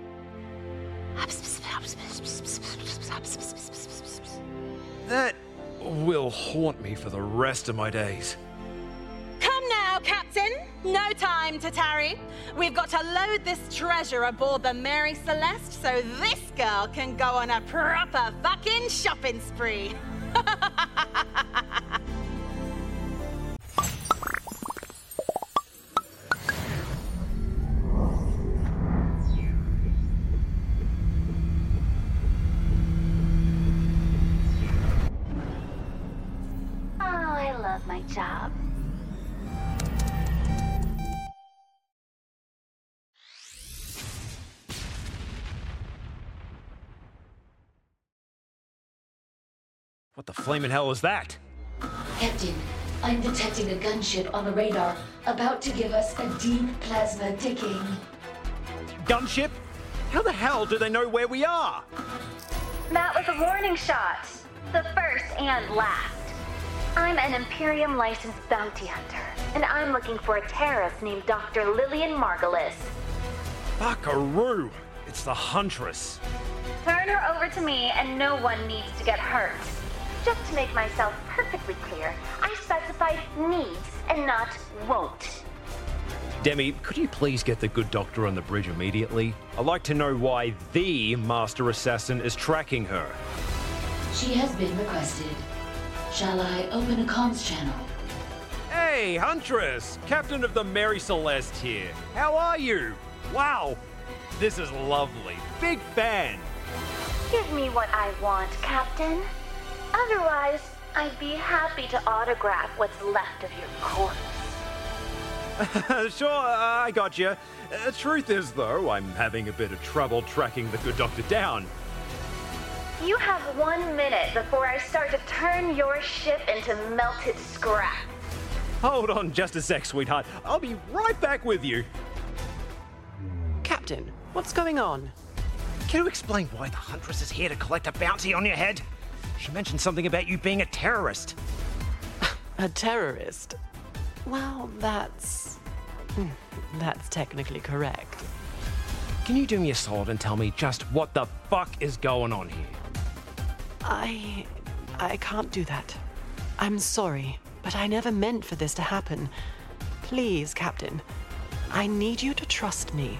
That will haunt me for the rest of my days. Come now, Captain. No time to tarry. We've got to load this treasure aboard the Mary Celeste so this girl can go on a proper fucking shopping spree. My job. What the flaming hell is that? Captain, I'm detecting a gunship on the radar, about to give us a deep plasma ticking. Gunship? How the hell do they know where we are? That was a warning shot. The first and last. I'm an Imperium licensed bounty hunter, and I'm looking for a terrorist named Doctor Lillian Margulis. Buckaroo! It's the Huntress. Turn her over to me, and no one needs to get hurt. Just to make myself perfectly clear, I specified needs and not won't. Demi, could you please get the good doctor on the bridge immediately? I'd like to know why the Master Assassin is tracking her. She has been requested. Shall I open a comms channel? Hey, Huntress! Captain of the Mary Celeste here. How are you? Wow, this is lovely. Big fan. Give me what I want, Captain. Otherwise, I'd be happy to autograph what's left of your corpse. Sure, uh, I got you. Uh, truth is, though, I'm having a bit of trouble tracking the good doctor down. You have one minute before I start to turn your ship into melted scrap. Hold on just a sec, sweetheart. I'll be right back with you. Captain, what's going on? Can you explain why the Huntress is here to collect a bounty on your head? She mentioned something about you being a terrorist. A terrorist? Well, that's... that's technically correct. Can you do me a solid and tell me just what the fuck is going on here? I... I can't do that. I'm sorry, but I never meant for this to happen. Please, Captain, I need you to trust me.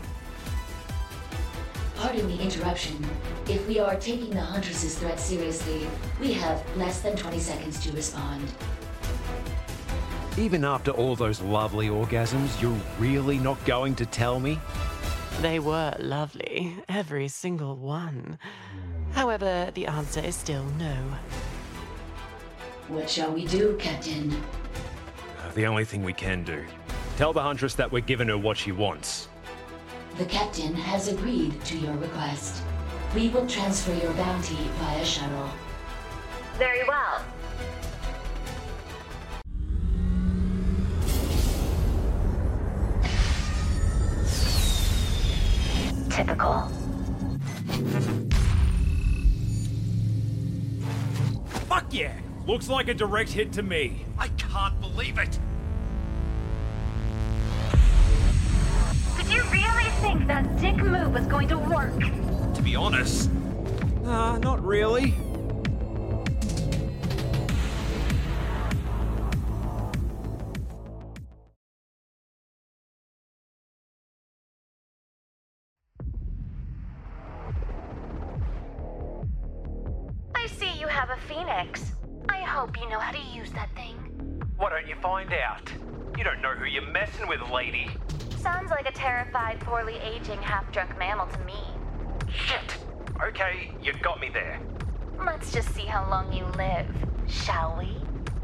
Pardon the interruption. If we are taking the Huntress's threat seriously, we have less than twenty seconds to respond. Even after all those lovely orgasms, you're really not going to tell me? They were lovely, every single one. However, the answer is still no. What shall we do, Captain? Uh, the only thing we can do. Tell the Huntress that we're giving her what she wants. The Captain has agreed to your request. We will transfer your bounty via shuttle. Very well. Typical. Fuck yeah! Looks like a direct hit to me. I can't believe it! Did you really think that dick move was going to work? To be honest, uh, not really. I see you have a Phoenix. I hope you know how to use that thing. Why don't you find out? You don't know who you're messing with, lady. Sounds like a terrified, poorly aging, half-drunk mammal to me. Shit! Okay, you got me there. Let's just see how long you live, shall we?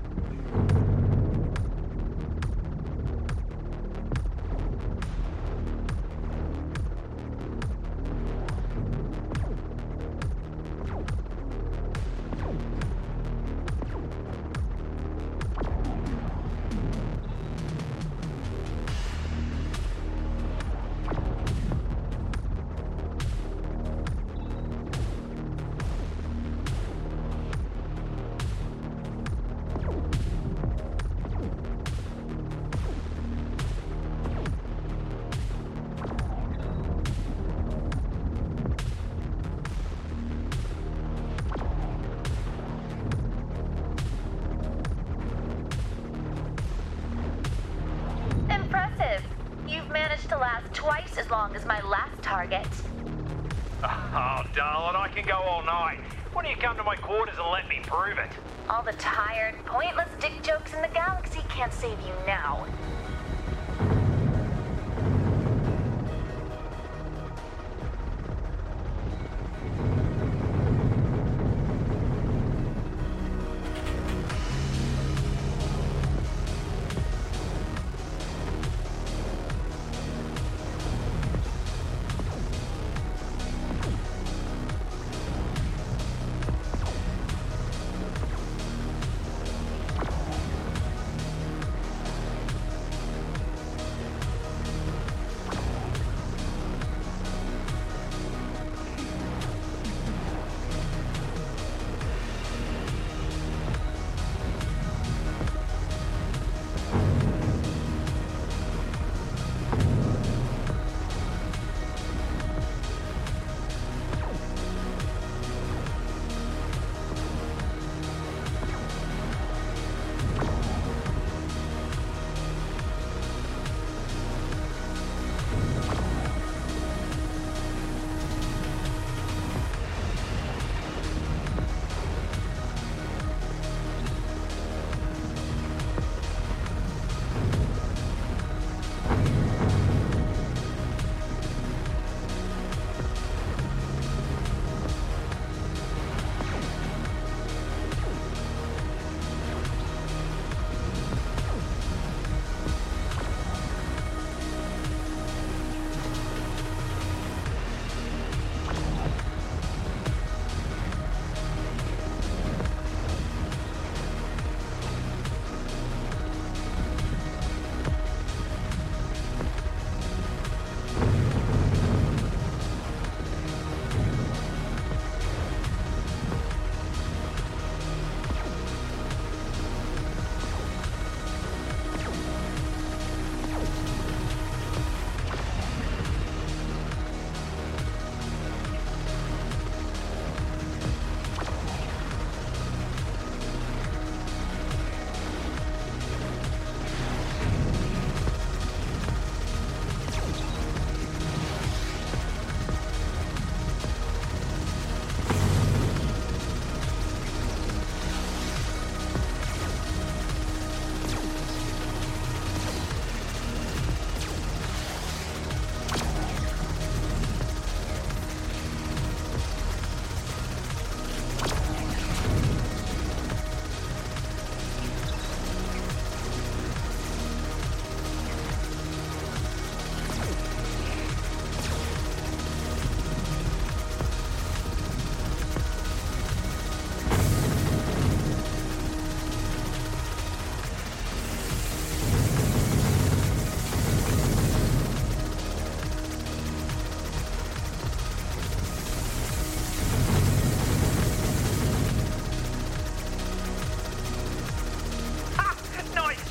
To last twice as long as my last target. Oh, darling, I can go all night. Why don't you come to my quarters and let me prove it? All the tired, pointless dick jokes in the galaxy can't save you now.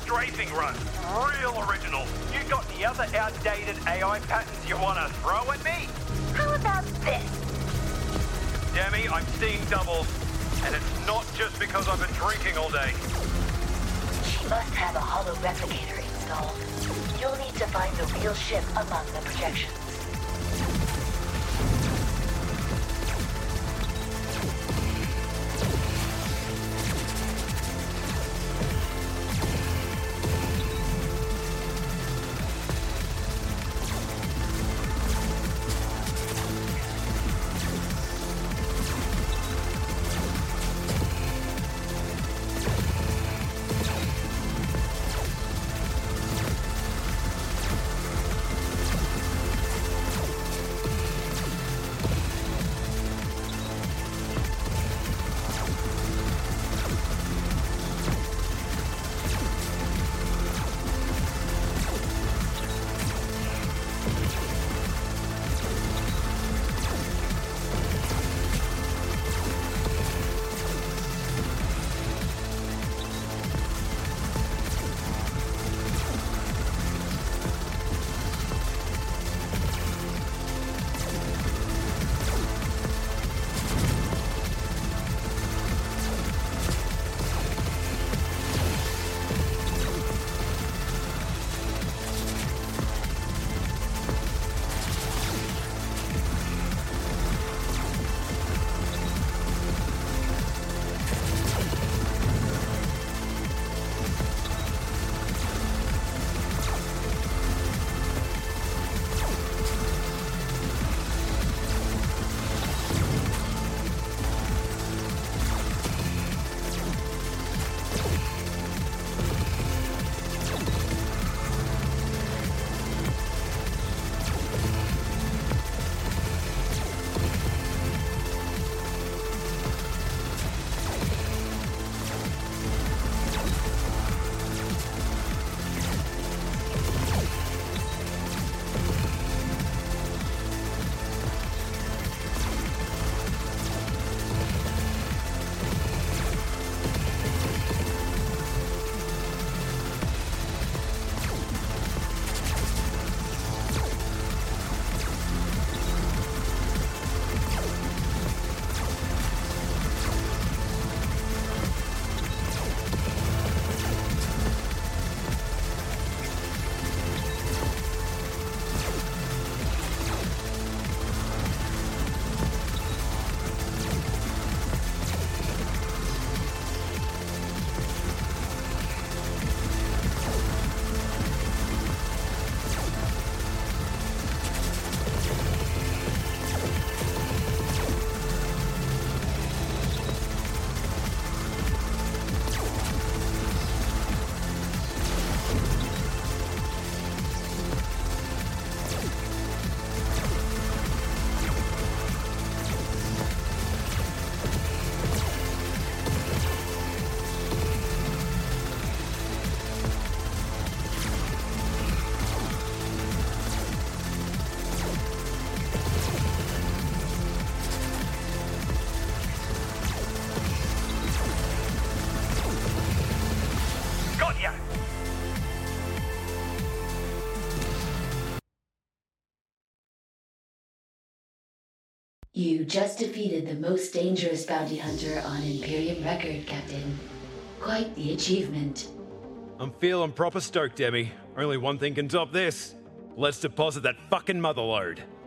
strafing run. Real original. You got any other outdated A I patterns you want to throw at me? How about this? Demi, I'm seeing doubles. And it's not just because I've been drinking all day. She must have a hollow replicator installed. You'll need to find the real ship among the projections. You just defeated the most dangerous bounty hunter on Imperium record, Captain. Quite the achievement. I'm feeling proper stoked, Demi. Only one thing can top this. Let's deposit that fucking motherload.